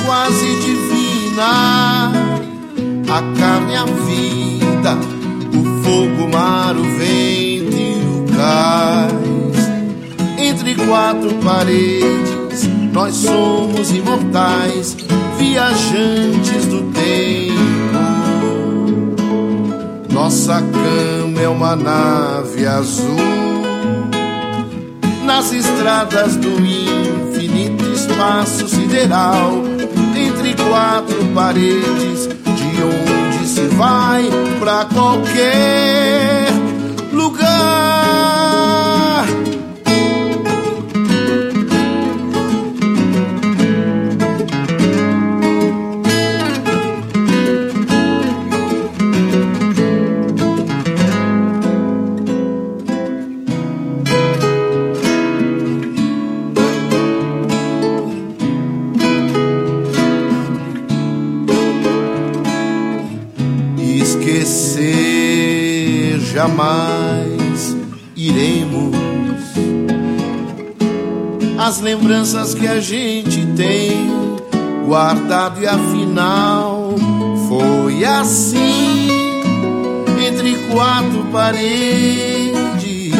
quase divina, a carne, a vida, o fogo, o mar, o vento e o cais. Entre quatro paredes nós somos imortais, viajantes do tempo. Nossa cama é uma nave azul nas estradas do infinito espaço sideral. Entre quatro paredes, de onde se vai pra qualquer lugar. Esquecer jamais iremos as lembranças que a gente tem guardado, e afinal foi assim. Entre quatro paredes,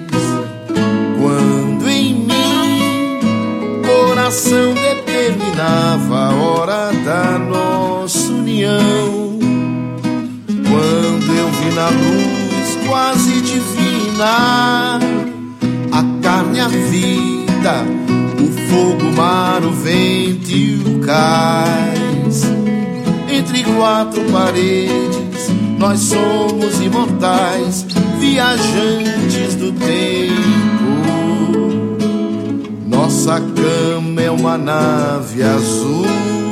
quando em mim coração determinava a hora da nossa união. Quando eu vi na luz quase divina, a carne, a vida, o fogo, o mar, o vento e o cais. Entre quatro paredes nós somos imortais, viajantes do tempo. Nossa cama é uma nave azul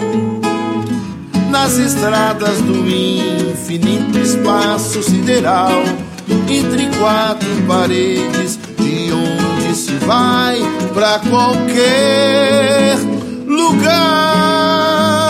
nas estradas do infinito espaço sideral. Entre quatro paredes, de onde se vai pra qualquer lugar.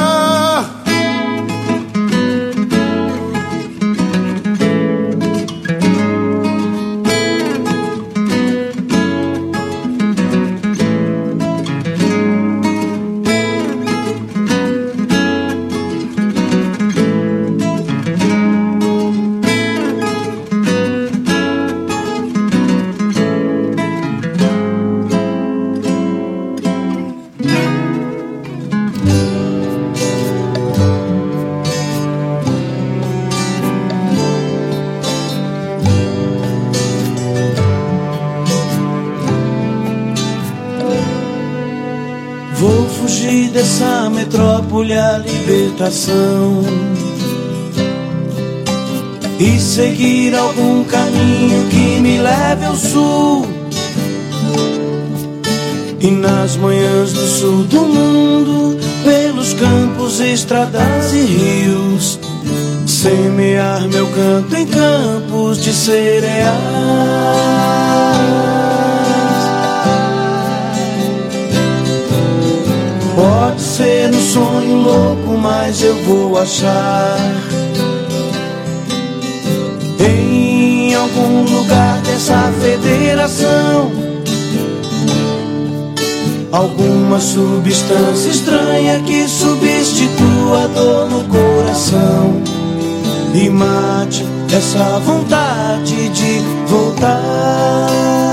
Vou fugir dessa metrópole a libertação e seguir algum caminho que me leve ao sul. E nas manhãs do sul do mundo, pelos campos, estradas e rios, semear meu canto em campos de cereais. Pode ser um sonho louco, mas eu vou achar em algum lugar dessa federação alguma substância estranha que substitua a dor no coração e mate essa vontade de voltar.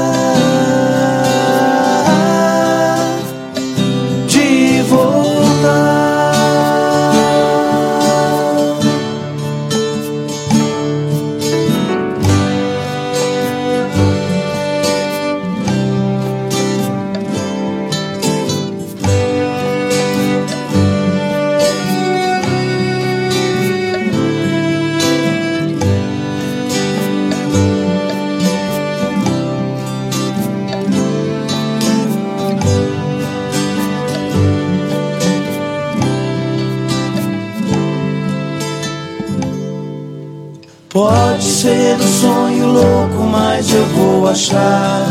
Pode ser um sonho louco, mas eu vou achar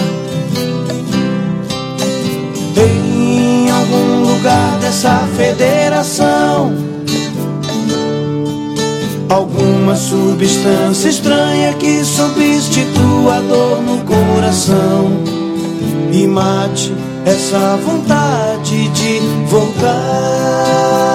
em algum lugar dessa federação alguma substância estranha que substitua a dor no coração e mate essa vontade de voltar.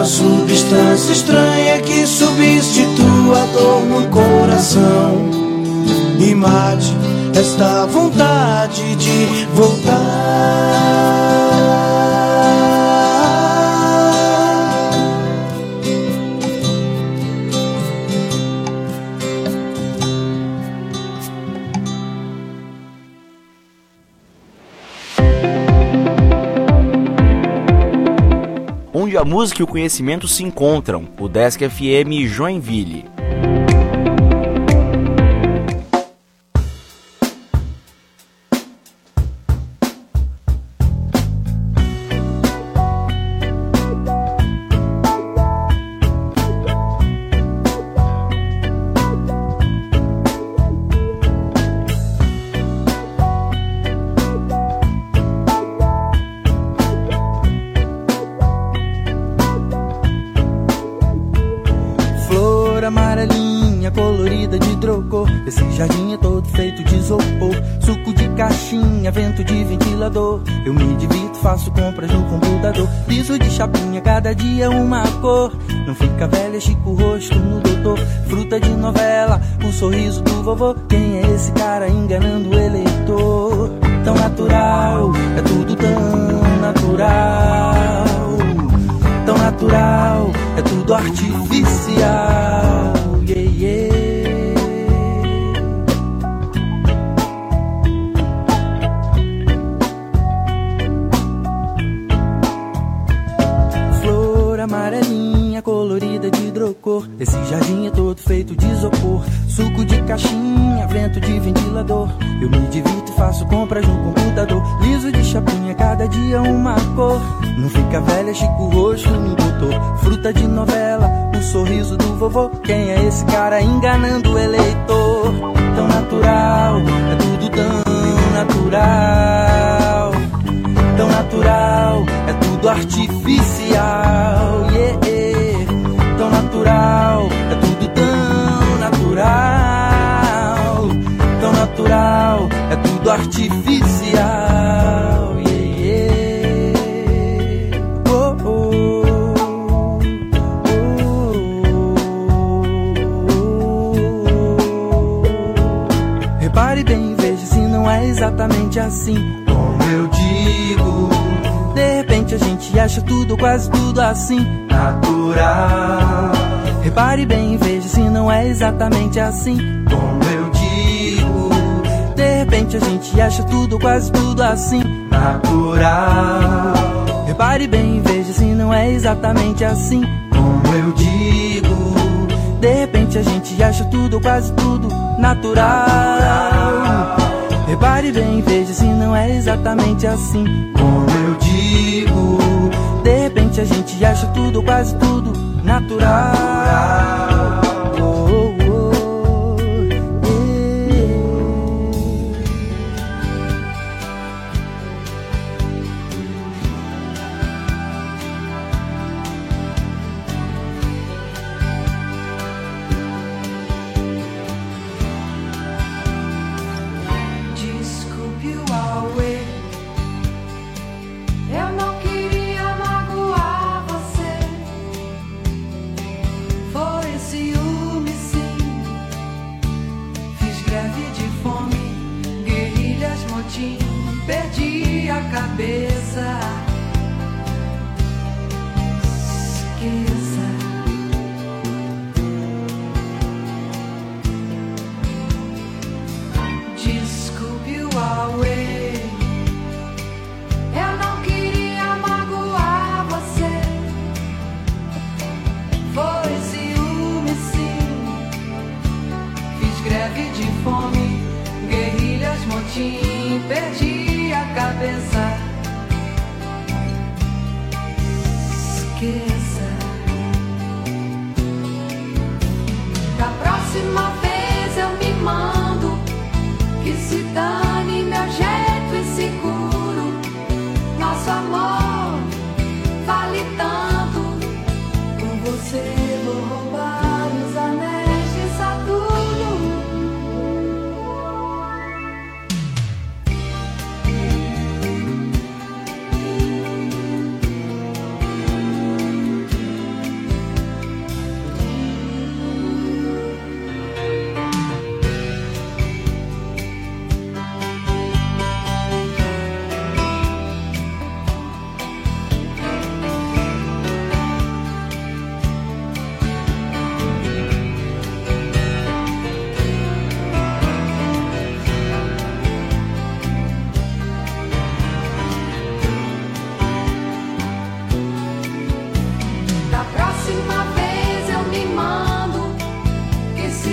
substância estranha que substitua a dor no coração e mate esta vontade de voltar. Onde a música e o conhecimento se encontram, o Desk FM Joinville. Amarelinha, colorida de hidrocor. Esse jardim é todo feito de isopor. Suco de caixinha, vento de ventilador. Eu me divirto, faço compras no computador. Piso de chapinha, cada dia uma cor. Não fica velha, Chico rosto no doutor. Fruta de novela, o sorriso do vovô. Quem é esse cara enganando o eleitor? Tão natural, é tudo tão natural. Tão natural, é tudo artificial. Yeah, yeah. Flor amarelinha, colorida de hidrocor. Esse jardim é todo feito de isopor. Suco de caixinha, vento de ventilador. Eu me divirto e faço compras no computador. Liso de chapinha, cada dia uma cor. Não fica velha, Chico rosto no doutor. Fruta de novela, o sorriso do vovô. Quem é esse cara enganando o eleitor? Tão natural, é tudo tão natural. Tão natural, é tudo artificial. Yeah, yeah. Tão natural, é tudo tão natural. Tão natural, é tudo artificial. Repare bem, veja se não é exatamente assim como eu digo. De repente a gente acha tudo, quase tudo assim, natural. Repare bem, veja se não é exatamente assim como eu digo. De repente a gente acha tudo, quase tudo assim, natural. Repare bem, veja se não é exatamente assim como eu digo. De repente a gente acha tudo, quase tudo, natural. Repare bem, veja se não é exatamente assim como eu digo. De repente a gente acha tudo, quase tudo, natural. Perdi a cabeça. Esqueça. Desculpe o Huawei. Eu não queria magoar você. Foi ciúme, sim. Fiz greve de fome, guerrilhas, motim, perdi a cabeça. Esqueça. Da próxima vez eu me mando. Que se dane meu jeito inseguro. Nosso amor vale tanto. Com você vou roubar os anéis de Saturno.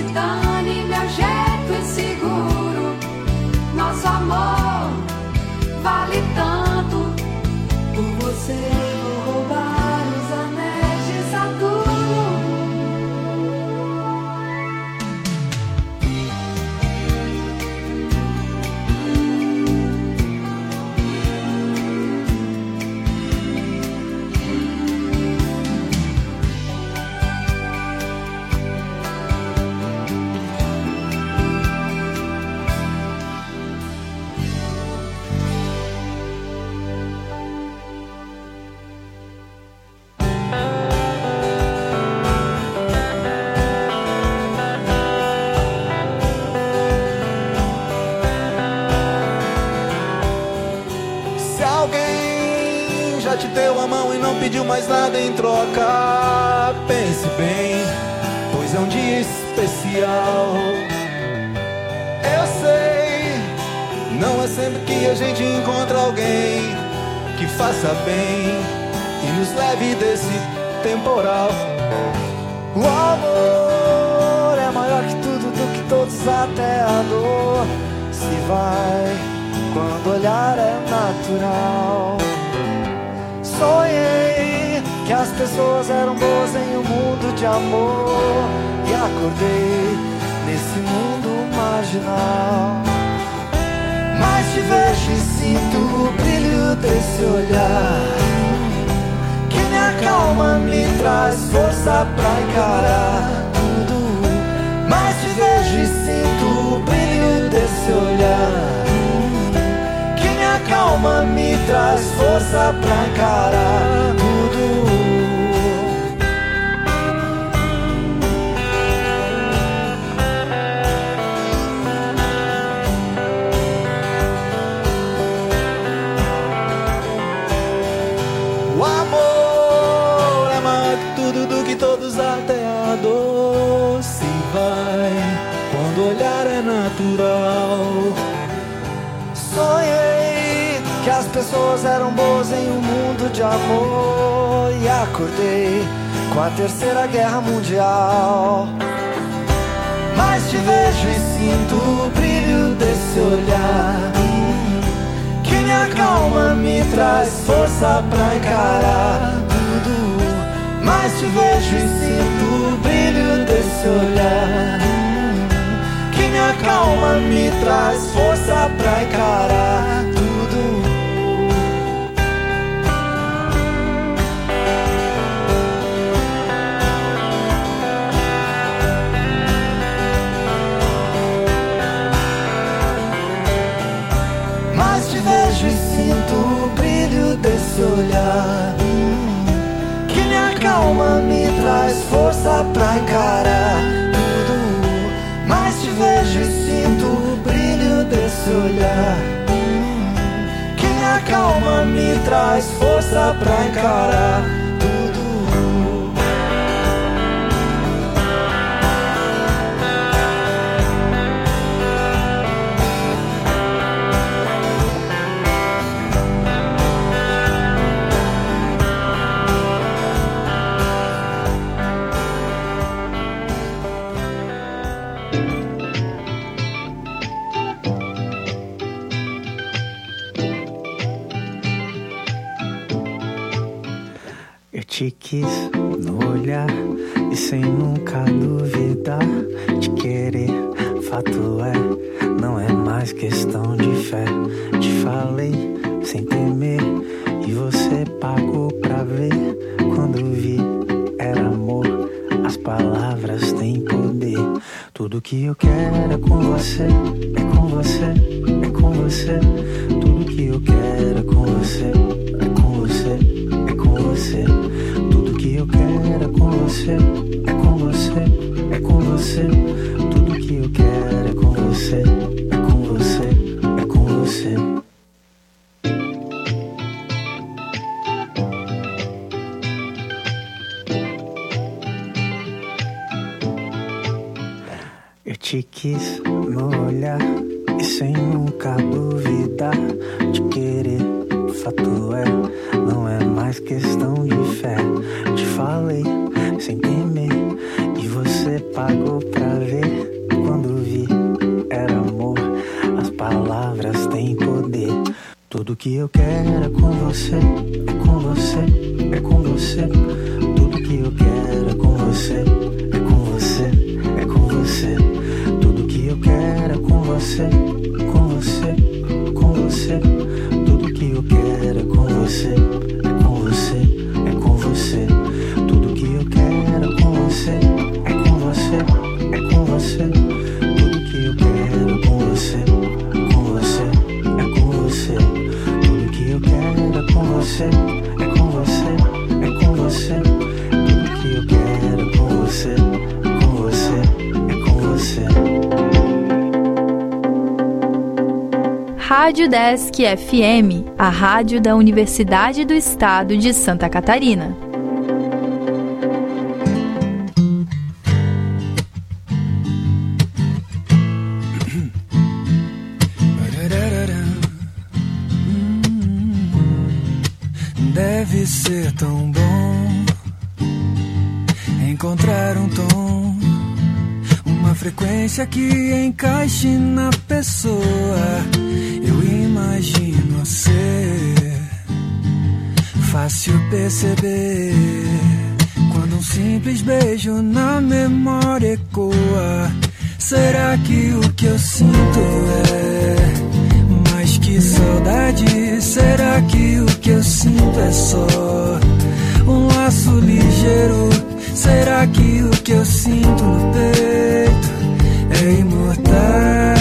dane, me ajeito e seguro. Nosso amor vale tanto. Por você vou roubar os anéis de Saturno. Te deu a mão e não pediu mais nada em troca, pense bem, pois é um dia especial. Eu sei, não é sempre que a gente encontra alguém que faça bem e nos leve desse temporal. O amor é maior que tudo, do que todos, até a dor se vai quando olhar é natural. Sonhei que as pessoas eram boas em um mundo de amor e acordei nesse mundo marginal. Mas te vejo e sinto o brilho desse olhar que me acalma, me traz força pra encarar tudo. Mas te vejo e sinto o brilho desse olhar que me acalma, me traz força pra encarar tudo. O amor é maior que tudo, do que todos, até a dor se vai quando olhar é natural. Sonhei que as pessoas eram boas em um mundo de amor e acordei com a Terceira Guerra Mundial. Mas te vejo e sinto o brilho desse olhar que me acalma, me traz força pra encarar tudo. Mas te vejo e sinto o brilho desse olhar que me acalma, me traz força pra encarar tudo. Mas te vejo e sinto o brilho desse olhar que me acalma, me traz força pra encarar tudo. Mas te vejo e sinto o brilho desse olhar que me acalma, me traz força pra encarar tudo. Te quis no olhar e sem nunca duvidar de querer. Fato é, não é mais questão de fé. Te falei sem temer e você pagou pra ver. Quando vi era amor, as palavras têm poder. Tudo que eu quero é com você, é com você, é com você. Tudo que eu quero é com você, é com você, é com você. Tudo que eu quero é com você, é com você, é com você. Tudo que eu quero é com você, é com você, é com você. Eu te quis no olhar e sem nunca duvidar de querer. Fato é, não é mais questão de fé. Te falei sem temer e você você pagou pra ver. Quando vi, era amor. As palavras têm poder. Tudo que eu quero é com você, é com você, é com você. Tudo que eu quero é com você, é com você, é com você. Tudo que eu quero é com você, com você, com você. Tudo que eu quero é com você, é com você, é com você. Tudo que eu quero é com você, é com você, é com você. Tudo que eu quero é com você, com você, é com você. Tudo que eu quero é com você, é com você, é com você. Tudo que eu quero é com você, com você, é com você. Rádio Desk FM, a rádio da Universidade do Estado de Santa Catarina. Deve ser tão bom encontrar um tom, uma frequência que encaixe na pessoa. Eu imagino ser fácil perceber quando um simples beijo na memória ecoa. Será que o que eu sinto é mais que saudade? Será que o que eu sinto é só um laço ligeiro? Será que o que eu sinto no peito é imortal?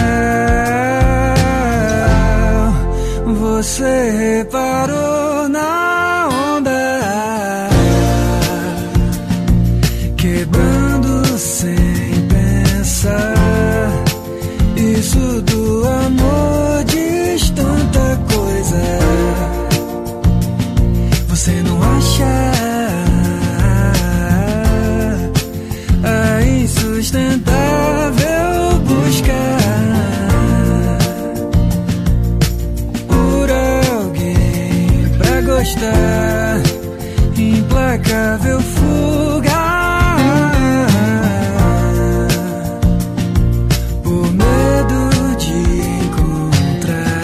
Você reparou na onda quebrando sem pensar? Isso do amor diz tanta coisa. Você não acha a insustentável buscar por alguém pra gostar, implacável fuga por medo de encontrar.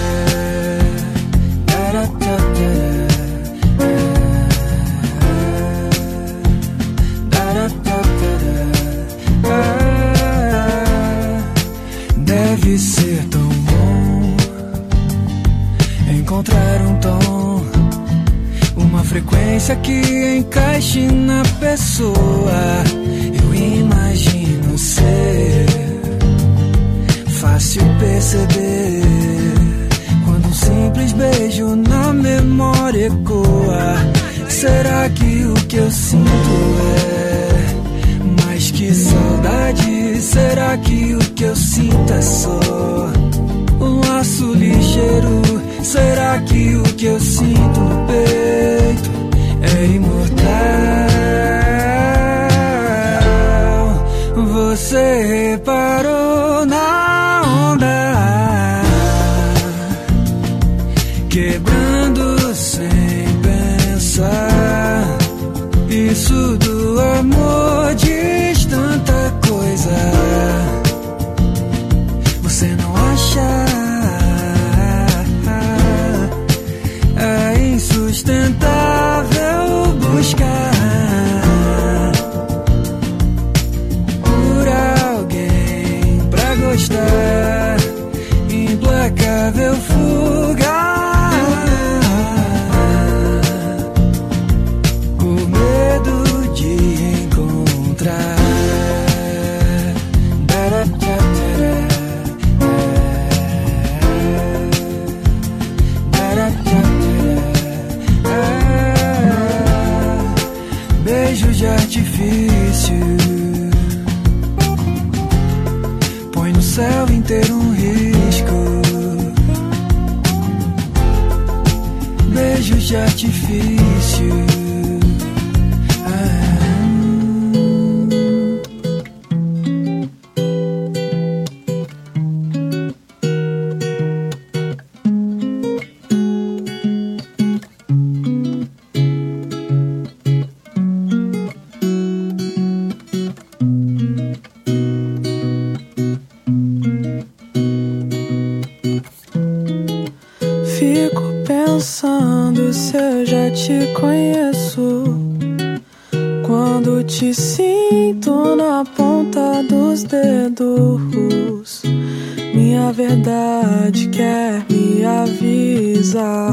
Deve ser tão bom encontrar um tom, uma frequência que encaixe na pessoa. Eu imagino ser fácil perceber quando um simples beijo na memória ecoa. Será que o que eu sinto é mais que saudade? Será que o que eu sinto é só um laço ligeiro? Será que o que eu sinto no peito é imortal? Você reparou na onda quebrando sem pensar? Isso do amor diz tanta coisa. Você não acha a insustentável buscar por alguém pra gostar, implacável fuga por medo de encontrar. Beijo de artifício põe no céu inteiro um risco. Beijo de artifício. se eu já te conheço. Quando te sinto na ponta dos dedos, minha verdade quer me avisar.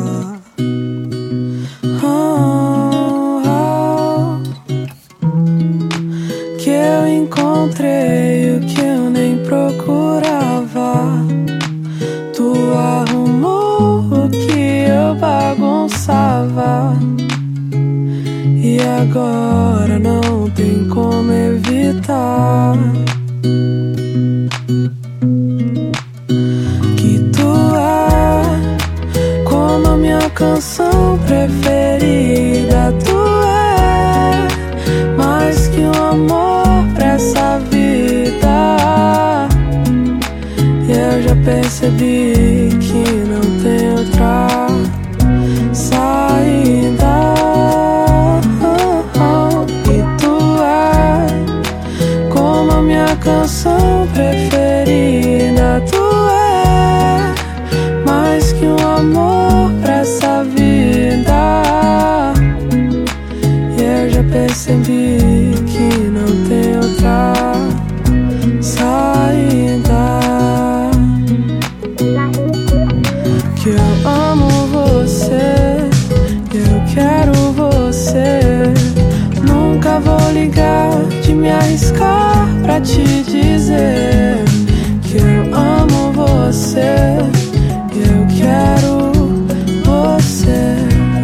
Que eu encontrei o que eu nem procurava. Tu arrumou o que eu bagunçava. E agora não tem como evitar que tu é como a minha canção preferida. Tu é mais que um amor pra essa vida. E eu já percebi que não tem outra saída. Canção preferida. Tu é mais que um amor pra essa vida. E eu já percebi que não tem outra saída. Que eu amo você, eu quero você. Nunca vou ligar de me arriscar pra te dizer que eu amo você, eu quero você.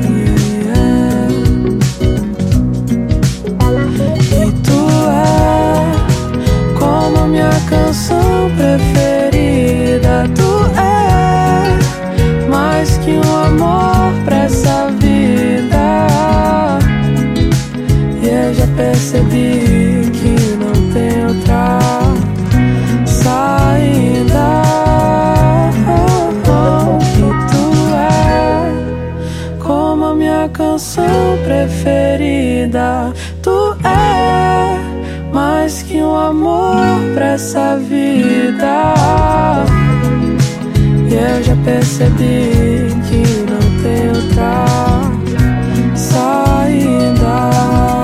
E tu é como a minha canção preferida. Tu é mais que um amor pra essa vida. E eu já percebi que não tem outra saída. Que tu é como a minha canção preferida. Tu é mais que um amor pra essa vida. E eu já percebi que não tem outra saída.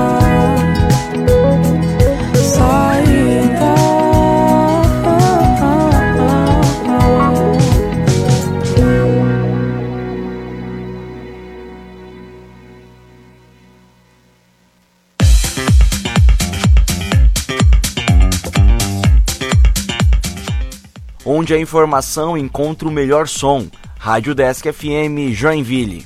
Onde a informação encontra o melhor som. Rádio Desk FM Joinville.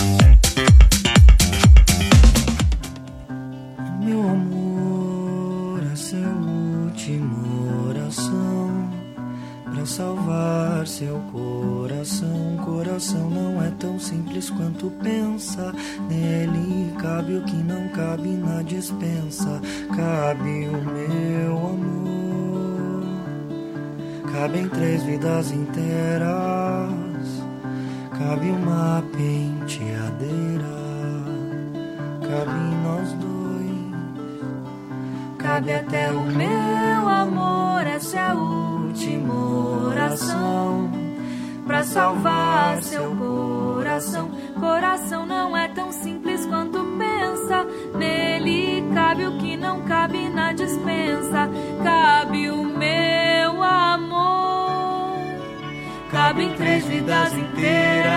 Meu amor, essa é a última oração pra salvar seu coração. Coração não é tão simples quanto pensa. Nele cabe o que não cabe na despensa. Cabe o meu amor. Cabem 3 vidas inteiras, cabe uma penteadeira, cabe nós dois, cabe até o meu amor. Essa é a última oração pra salvar seu coração. Coração não é tão simples quanto pensa. Nele cabe o que não cabe na despensa. Cabe o meu amor. Cabem 3 vidas inteiras,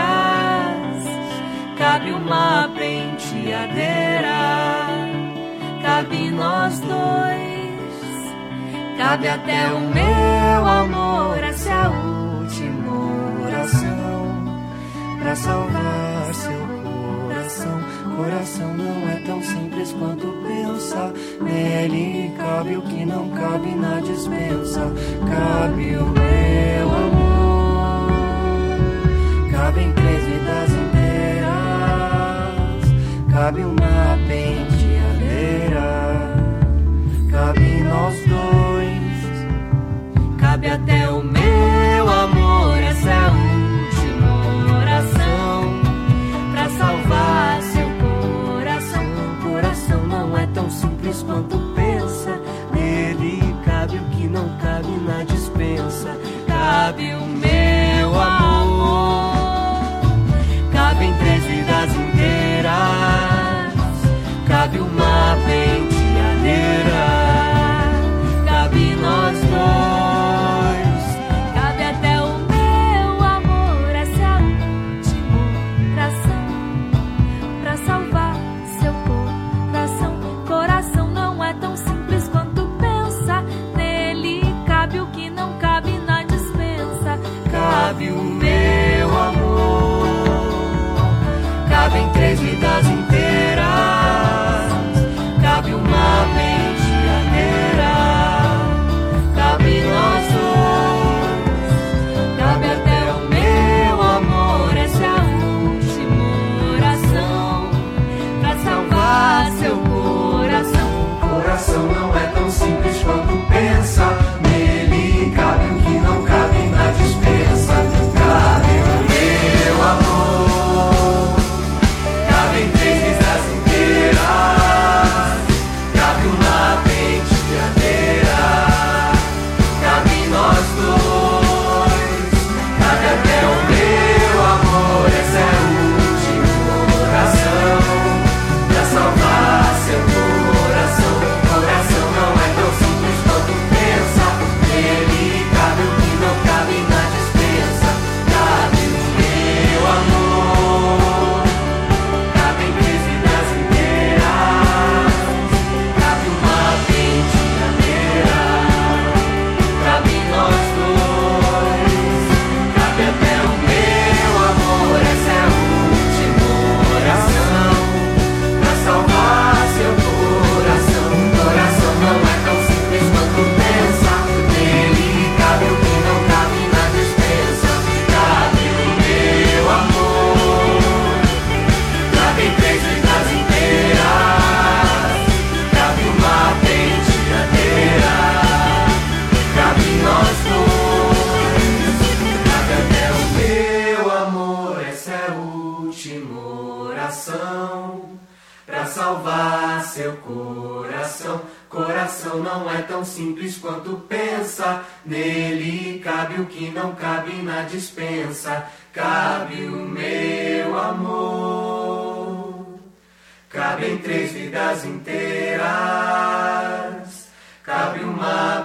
cabe uma penteadeira, cabe nós dois, cabe até o meu amor. Essa é a última oração pra salvar seu coração. Coração não é tão simples quanto pensa. Nele cabe o que não cabe na despensa. Cabe o meu amor. Cabem 3 vidas inteiras, cabe uma penteadeira, cabe nós dois, cabe até o meu amor. Essa é a última oração pra salvar seu coração. Coração não é tão simples quanto pensa. Nele cabe o que não cabe na despensa. Cabe o meu amor. Cabem 3 vidas salvar seu coração. Coração não é tão simples quanto pensa. Nele cabe o que não cabe na despensa. Cabe o meu amor. Cabem 3 vidas inteiras. Cabe uma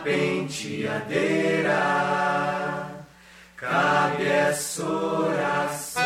penteadeira. Cabe essa oração.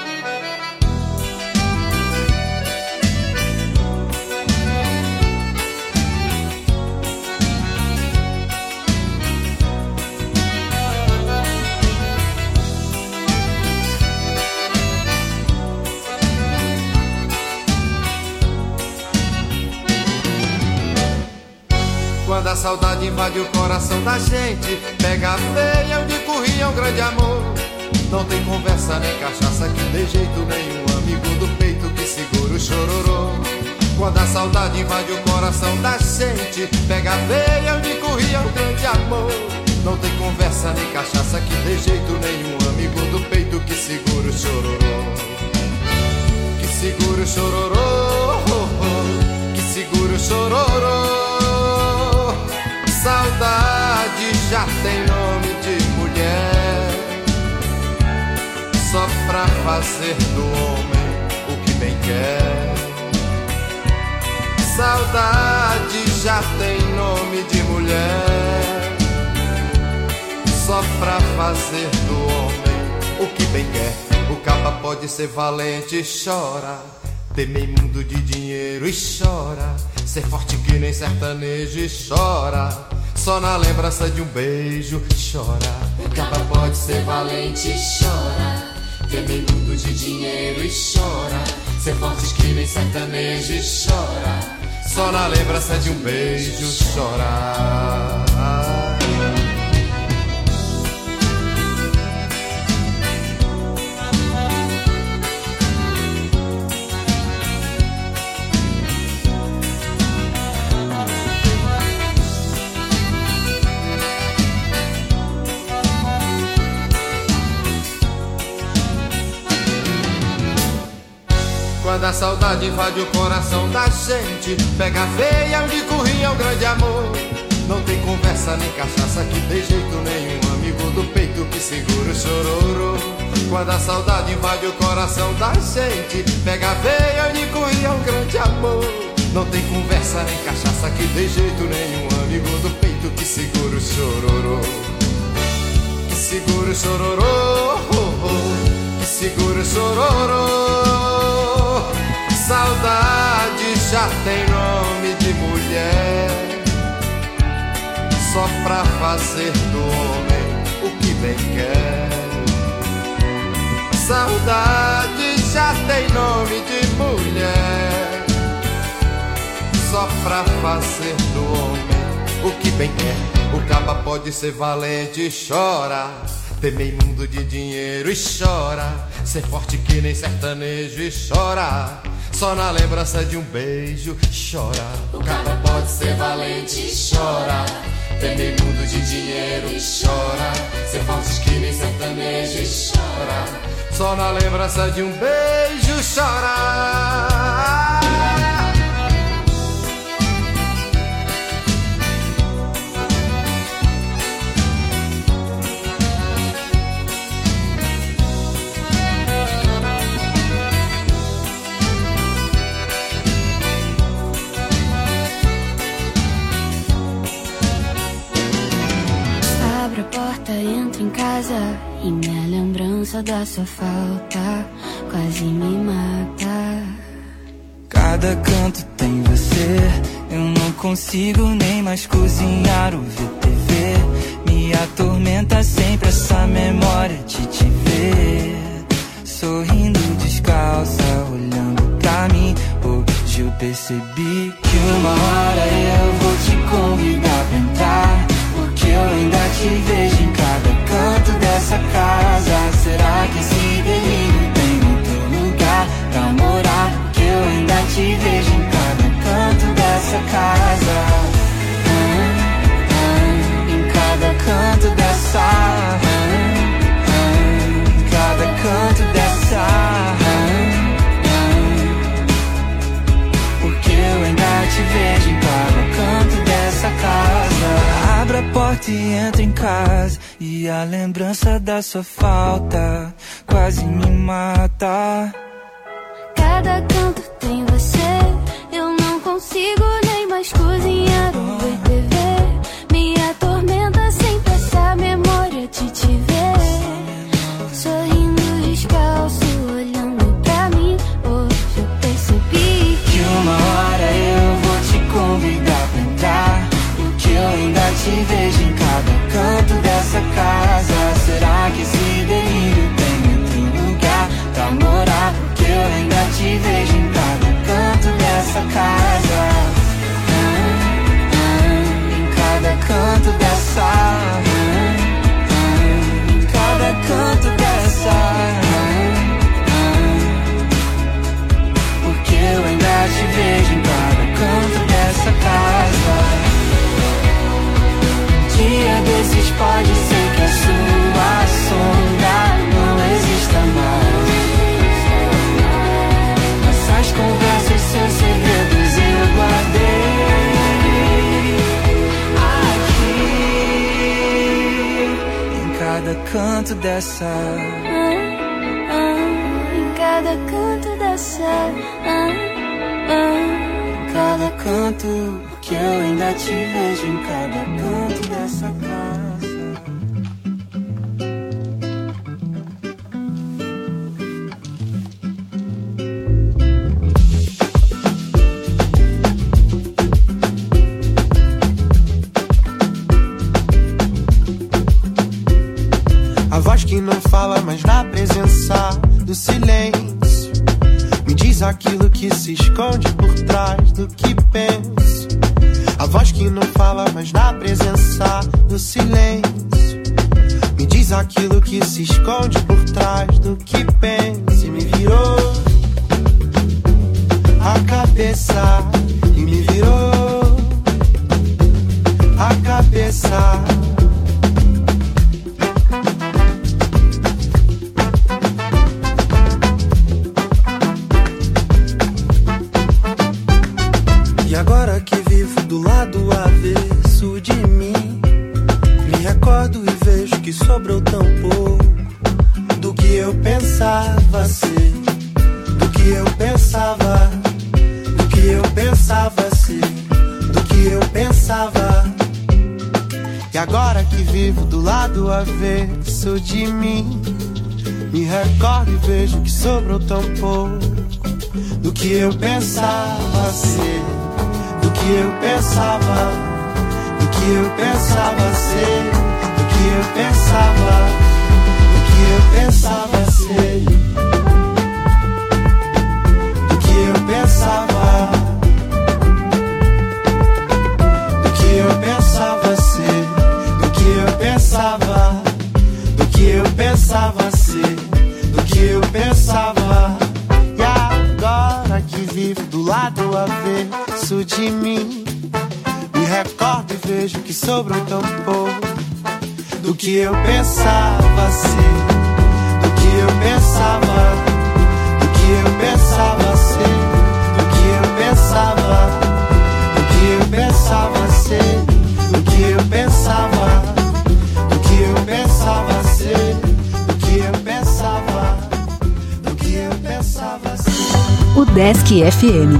Quando a saudade invade o coração da gente, pega a veia onde corria um grande amor. Não tem conversa nem cachaça que dê jeito nenhum, amigo do peito que segura o chororô. Quando a saudade invade o coração da gente, pega a veia onde corria um grande amor. Não tem conversa nem cachaça que dê jeito nenhum, amigo do peito que segura o chororô. Que segura o chororô, que segura o chororô. Saudade já tem nome de mulher, só pra fazer do homem o que bem quer. Saudade já tem nome de mulher, só pra fazer do homem o que bem quer. O caba pode ser valente e chora, temer mundo de dinheiro e chora, ser forte que nem sertanejo e chora, só na lembrança de um beijo chora. O caba pode ser valente e chora, temer mundo de dinheiro e chora, ser forte que nem sertanejo e chora, só na lembrança de um beijo chora. Quando a saudade invade o coração da gente, pega a veia onde corria um grande amor. Não tem conversa nem cachaça que dê jeito nenhum, amigo do peito que segura o chororô. Quando a saudade invade o coração da gente, pega a veia onde corria um grande amor. Não tem conversa nem cachaça que dê jeito nenhum, amigo do peito que segura o chororô. Que segura o chororô, que segura o chororô. Saudade já tem nome de mulher, só pra fazer do homem o que bem quer. Saudade já tem nome de mulher, só pra fazer do homem o que bem quer. O caba pode ser valente e chora, temer mundo de dinheiro e chora, ser forte que nem sertanejo e chora, só na lembrança de um beijo chora. O caba pode ser valente e chora, temer mundo de dinheiro e chora, ser forte que nem sertanejo e chora, só na lembrança de um beijo chora. Abro a porta, entro em casa e minha lembrança da sua falta quase me mata. Cada canto tem você, eu não consigo nem mais cozinhar ou ver TV. Me atormenta sempre essa memória de te ver sorrindo descalça, olhando pra mim. Hoje eu percebi que uma hora eu vou te convidar pra entrar, porque eu ainda te vejo em cada canto dessa casa. Será que esse delírio tem outro lugar pra morar? Porque eu ainda te vejo em cada canto dessa casa. Em cada canto dessa, em cada canto dessa. Porque noite entro em casa e a lembrança da sua falta quase me mata. Cada canto tem você, eu não consigo nem mais cozinhar ou ver TV. Me atormenta sempre essa memória de te ver sorrindo descalço, olhando pra mim. Hoje eu percebi que uma hora eu vou te convidar pra entrar, porque eu ainda te vejo em cada canto dessa casa. Será que esse delírio tem outro lugar pra morar? Porque eu ainda te vejo em cada canto dessa casa. Em cada canto dessa, em cada canto dessa, porque eu ainda te vejo em cada canto dessa casa. Dia desses pode ser que a sua sombra não exista mais. Essas conversas, seus segredos eu guardei aqui, em cada canto dessa, em cada canto dessa, em cada canto, porque eu ainda te vejo em cada canto dessa casa. A voz que não fala, mas na presença do silêncio me diz aquilo que se esconde por trás do que penso. A voz que não fala, mas na presença do silêncio me diz aquilo que se esconde por trás do que penso. E me virou a cabeça, e me virou a cabeça. E agora que vivo do lado avesso de mim, me recordo e vejo que sobrou tão pouco do que eu pensava ser, do que eu pensava, do que eu pensava ser, do que eu pensava. E agora que vivo do lado avesso de mim, me recordo e vejo que sobrou tão pouco do que eu pensava ser, do que eu pensava, do que eu pensava ser, do que eu pensava, do que eu pensava ser, do que eu pensava, do que eu pensava ser, do que eu pensava, do que eu pensava ser, do que eu pensava. E agora que vivo do lado avesso de mim, me recordo e vejo que sobrou tão pouco do que eu pensava ser, do que eu pensava, do que eu pensava ser, do que eu pensava, do que eu pensava ser, do que eu pensava, do que eu pensava ser, do que eu pensava, do que eu pensava ser. O Desk FM.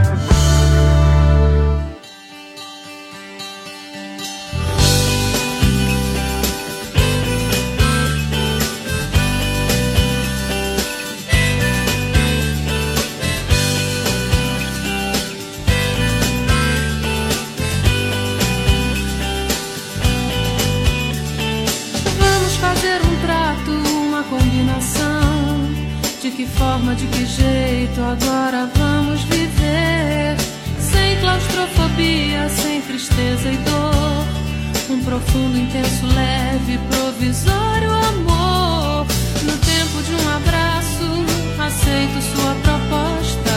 De que jeito agora vamos viver? Sem claustrofobia, sem tristeza e dor. Um profundo, intenso, leve, provisório amor. No tempo de um abraço, aceito sua proposta.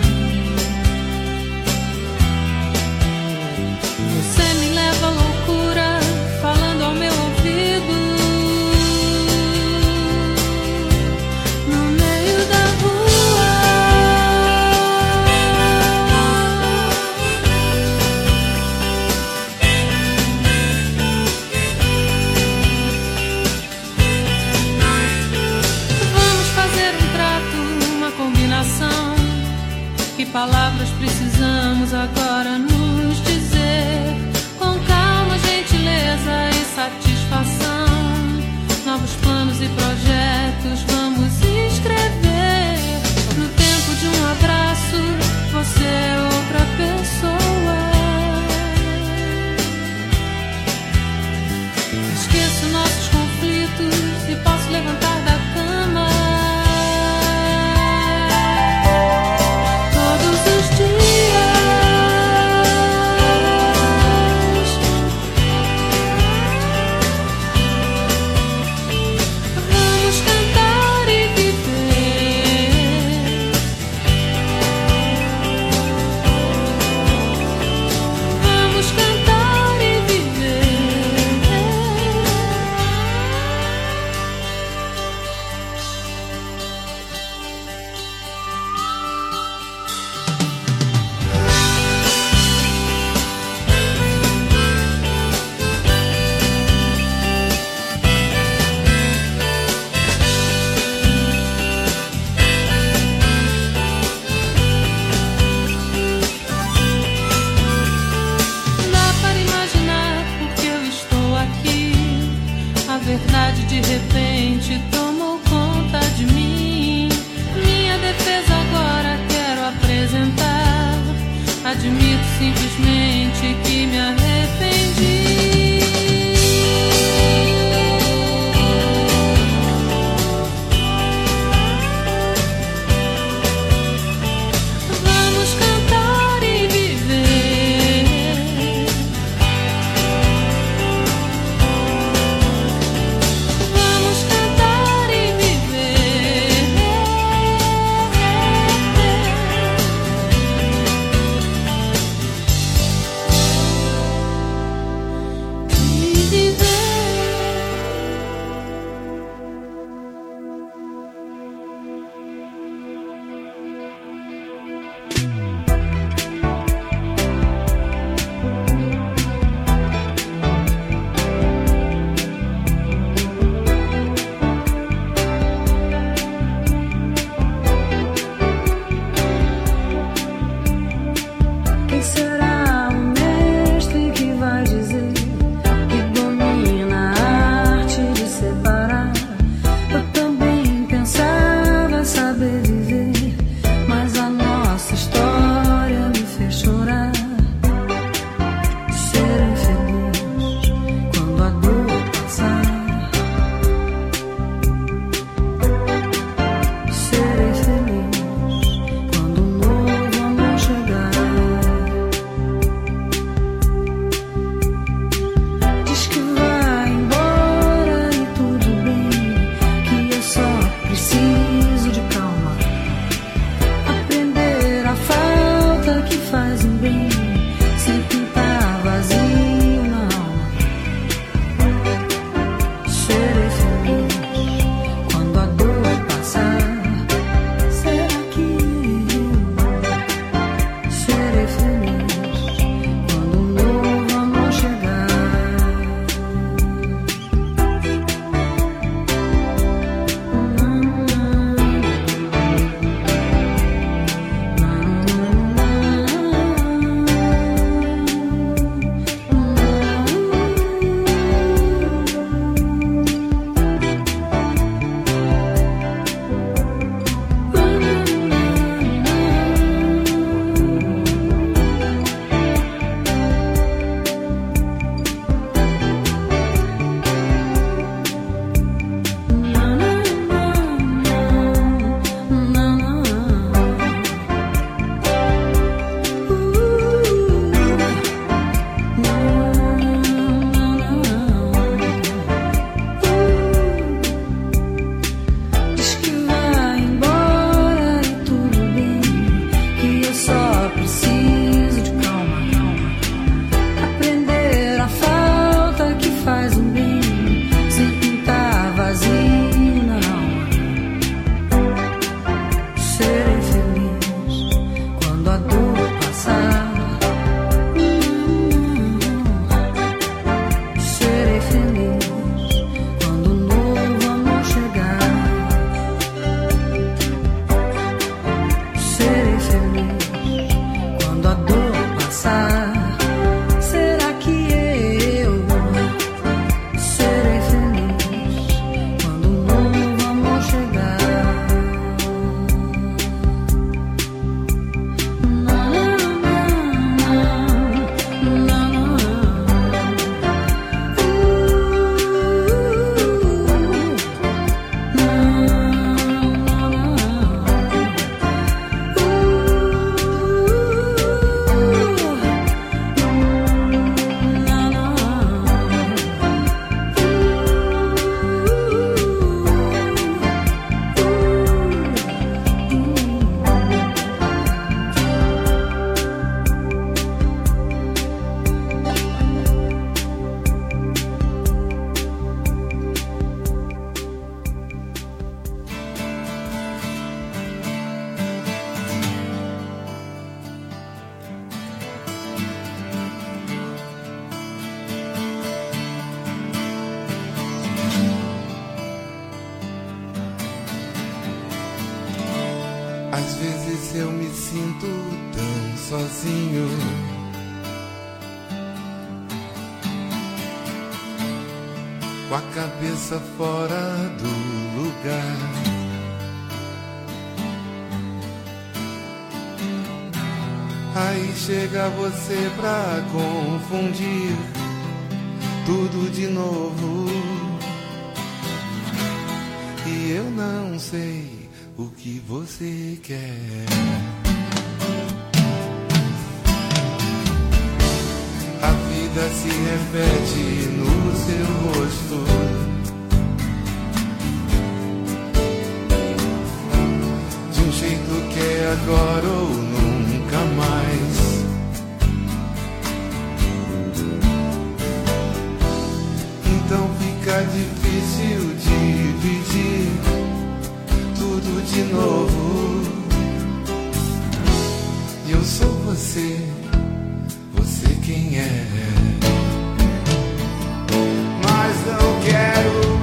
Você me leva à loucura, falando ao meu ouvido. esqueço nossos conflitos e posso levantar da cama todos os dias. Vamos cantar e viver. Vamos cantar e viver. Dá para imaginar porque eu estou aqui. A verdade de repente tomou conta de mim. Minha defesa agora quero apresentar. Admito simplesmente que me arrependi. Vamos cantar e viver. Vamos cantar e viver. Às vezes eu me sinto tão sozinho. Com a cabeça fora do lugar. Aí chega você pra confundir tudo de novo. E eu não sei o que você quer. A vida se repete no seu rosto. De um jeito que é agora ou nunca mais. Então fica difícil dividir tudo de novo. E eu sou você, você quem é. Mas não quero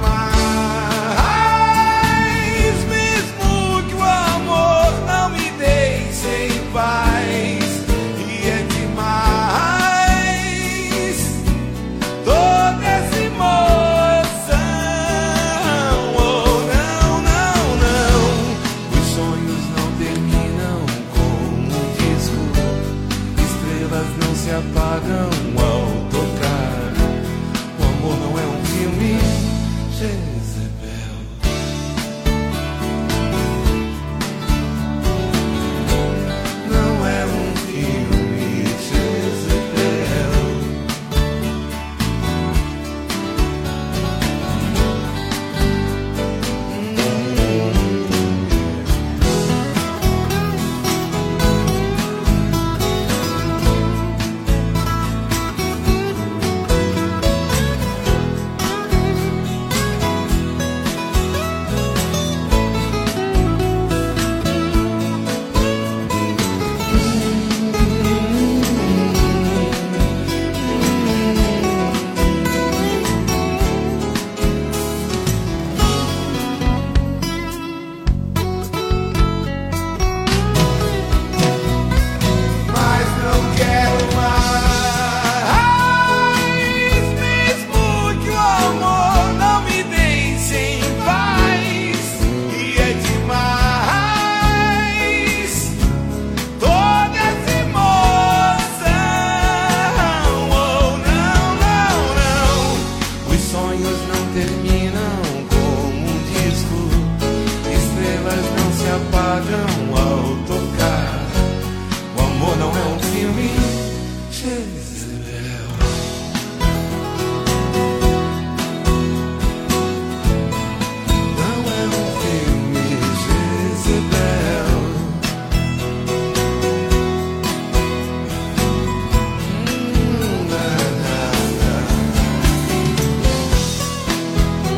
mais, mesmo que o amor não me deixe em paz. E é demais toda essa emoção. Oh, não, não, não. Os sonhos não terminam como um disco. Estrelas não se apagam ao tocar. O amor não é um filme, Jezebel. Não é um filme, Jezebel. Mas não quero mais, mesmo que o amor não me deixe em paz. E é demais toda essa emoção. Oh, não, não, não. Os sonhos não terminam como um disco. Estrelas não se apagam ao tocar. O amor não é um filme, Jezebel. Não é um filme, Jezebel. Na, na, na.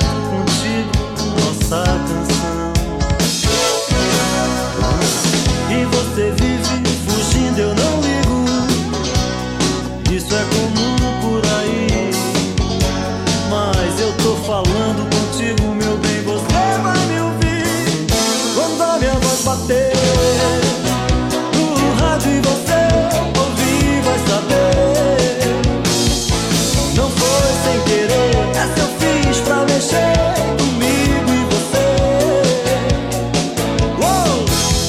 dueto contigo, nossa canção. E você vive fugindo, eu não ligo. Isso é comum por aí. Mas eu tô falando contigo, meu bem, você vai me ouvir quando a minha voz bater no rádio e você ouvir, vai saber. Não foi sem querer, essa eu fiz pra mexer comigo e você. Uou!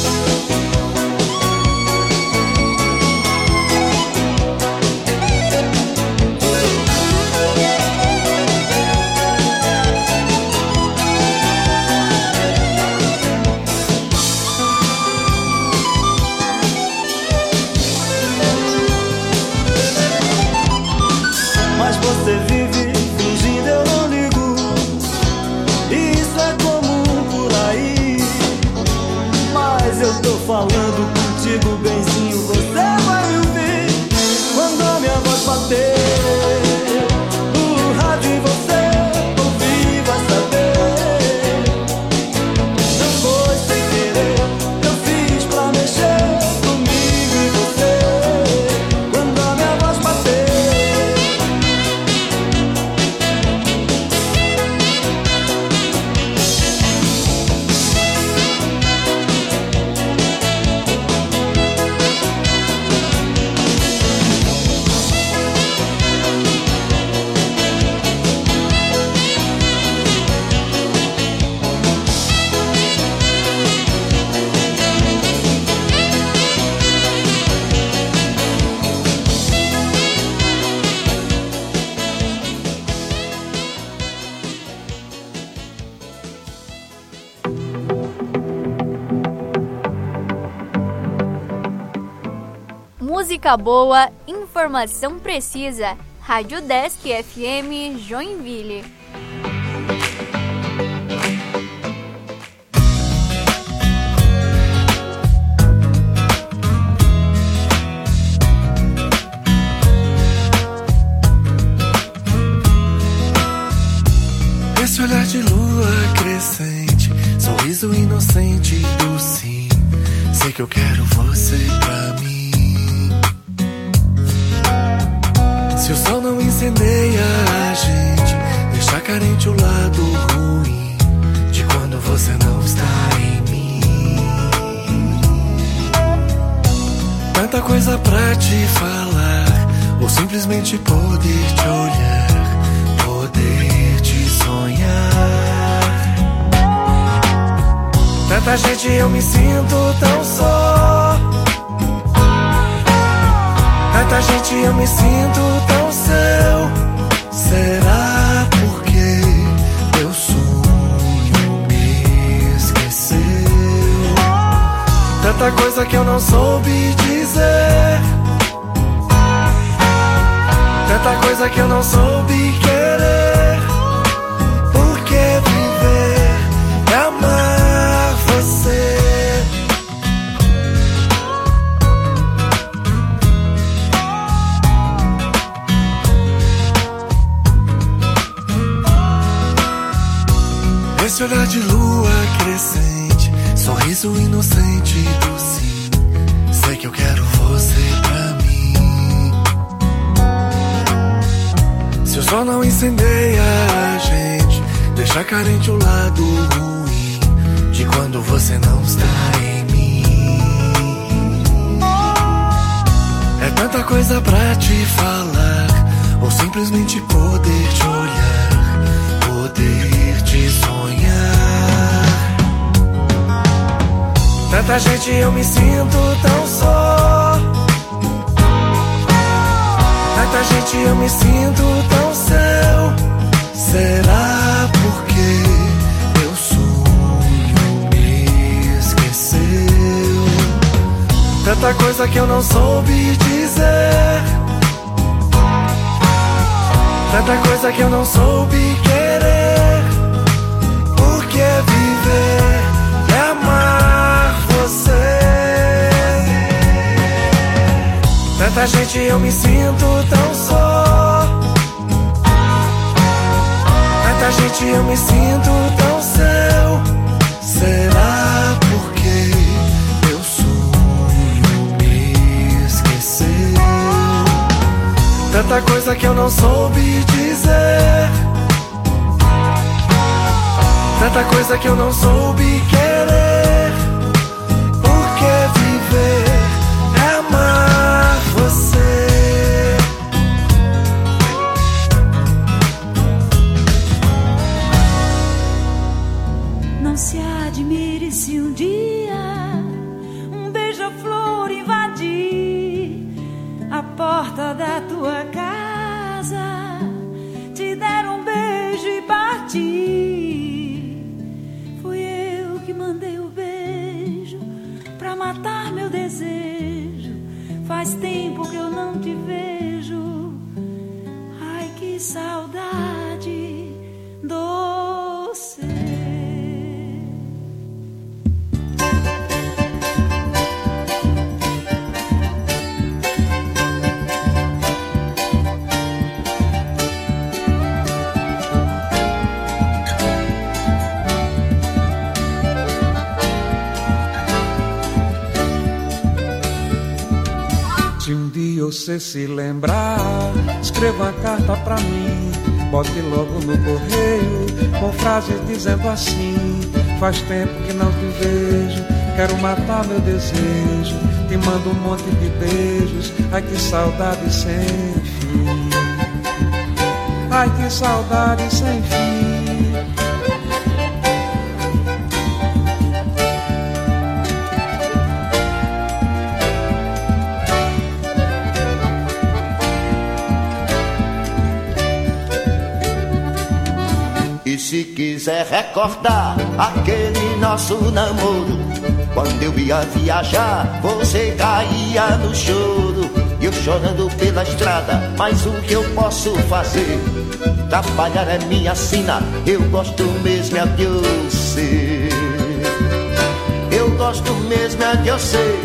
Mas você vive fingindo, eu não ligo. Isso é comum por aí. Mas eu tô falando contigo, benzinho, você vai me ouvir quando a minha voz bater no rádio e você ouvir, vai saber. Não foi sem querer, eu fiz pra mexer comigo e você quando a minha voz bater. Música boa, informação precisa. Rádio Desk FM Joinville. Esse olhar de lua crescente, sorriso inocente do sim. Sei que eu quero você pra mim. Se o sol não incendeia a gente, deixa carente o lado ruim de quando você não está em mim. Tanta coisa pra te falar, ou simplesmente poder te olhar, poder te sonhar. Tanta gente, eu me sinto tão só. Tanta gente, eu me sinto tão seu. Será porque meu sonho me esqueceu? Tanta coisa que eu não soube dizer, tanta coisa que eu não soube querer. Por que viver e amar você? Esse olhar de lua crescente, sorriso inocente do sim. Sei que eu quero você pra mim. Se o sol não incendeia a gente, deixa carente o lado ruim de quando você não está em mim. É tanta coisa pra te falar, ou simplesmente poder te olhar, poder te sonhar. Tanta gente, eu me sinto tão só. Tanta gente, eu me sinto tão seu. Será porque meu sonho me esqueceu? Tanta coisa que eu não soube dizer, tanta coisa que eu não soube querer. Por que viver e amar você? Tanta gente, eu me sinto tão só. Tanta gente eu me sinto tão céu. Será porque meu sonho me esqueceu? Tanta coisa que eu não soube dizer, tanta coisa que eu não soube querer. Porque viver é amar você. Não se admire se um dia um beija-flor invadir a porta da tua casa, te der um beijo e partir. Fui eu que mandei o beijo pra matar meu desejo. Faz tempo que eu não te vejo. Ai, que saudade doce. Se um dia você se lembrar, escreva uma carta pra mim, bote logo no correio, com frases dizendo assim: faz tempo que não te vejo, quero matar meu desejo, te mando um monte de beijos, ai que saudade sem fim, ai que saudade sem fim. E se quiser recordar aquele nosso namoro, quando eu ia viajar, você caía no choro, e eu chorando pela estrada. Mas o que eu posso fazer? Trabalhar é minha sina, eu gosto mesmo é de você. Eu gosto mesmo é de você.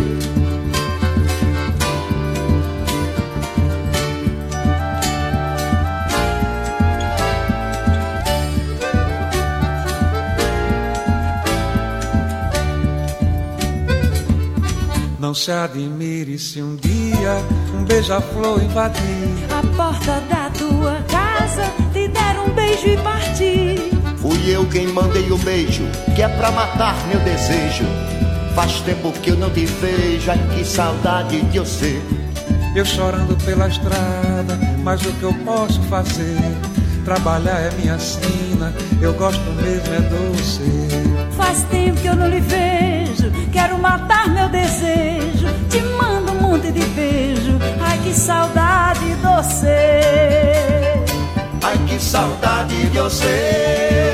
Não se admire se um dia um beija-flor invadir a porta da tua casa, te der um beijo e partir. Fui eu quem mandei o beijo, que é pra matar meu desejo. Faz tempo que eu não te vejo, ai que saudade de você. Eu chorando pela estrada, mas o que eu posso fazer? Trabalhar é minha sina, eu gosto mesmo é doce. Faz tempo que eu não lhe vejo, quero matar meu desejo, te mando um monte de beijo, ai que saudade de você. Ai que saudade de você.